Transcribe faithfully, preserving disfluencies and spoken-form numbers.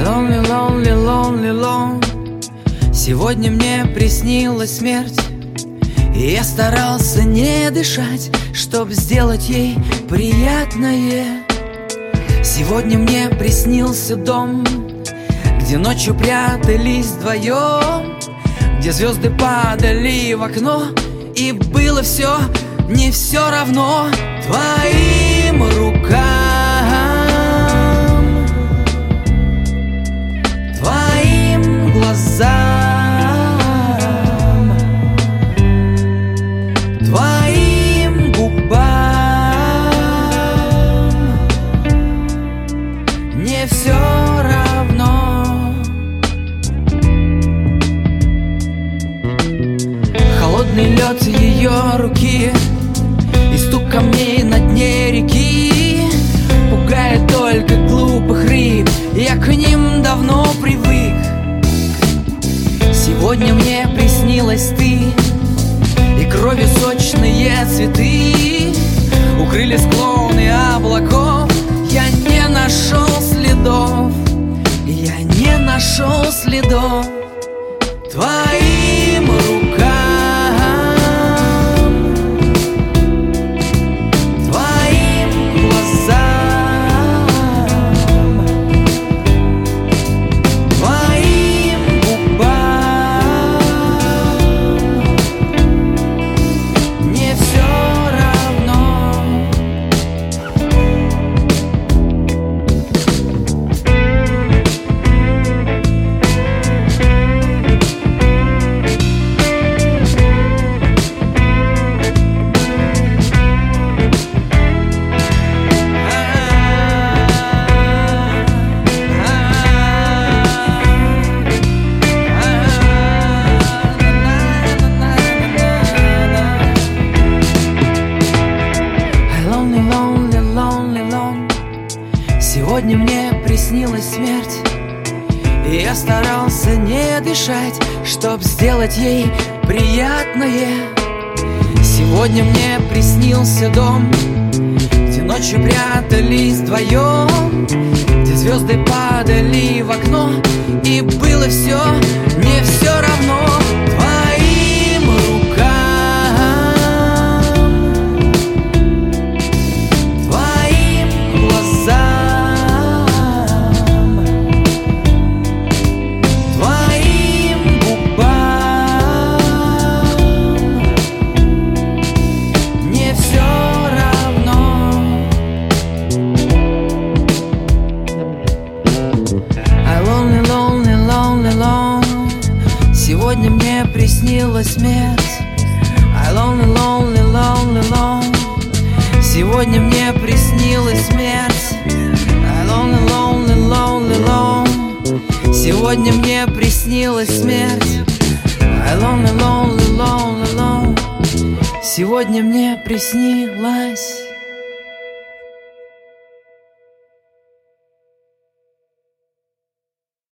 Lonely, lonely, lonely, lonely. Сегодня мне приснилась смерть, и я старался не дышать, чтоб сделать ей приятное. Сегодня мне приснился дом, где ночью прятались вдвоем, где звезды падали в окно, и было все не все равно твоим рукам, твоим глазам, твоим губам. Не все равно. Холодный лед ее руки и стук камней на дне реки пугает только глупых рыб, я к ним давно привык. Сегодня мне приснилась ты, и кровью сочные цветы укрыли склоны облаков. Я не нашел следов, я не нашел следов твоим рукам, твоим глазам, твоим губам. Не все равно. Сегодня мне приснилась смерть, и я старался не дышать, чтоб сделать ей приятное. Сегодня мне приснился дом, где ночью прятались вдвоем, где звезды падали в окно, и было все не все равно твоим рукам, твоим глазам, сегодня мне приснилась смерть. I lonely, lonely, lonely, lonely. Сегодня мне приснилась смерть. I lonely, lonely, lonely, lonely. Сегодня мне приснилась смерть. I lonely, lonely, lonely, lonely. Сегодня мне приснилась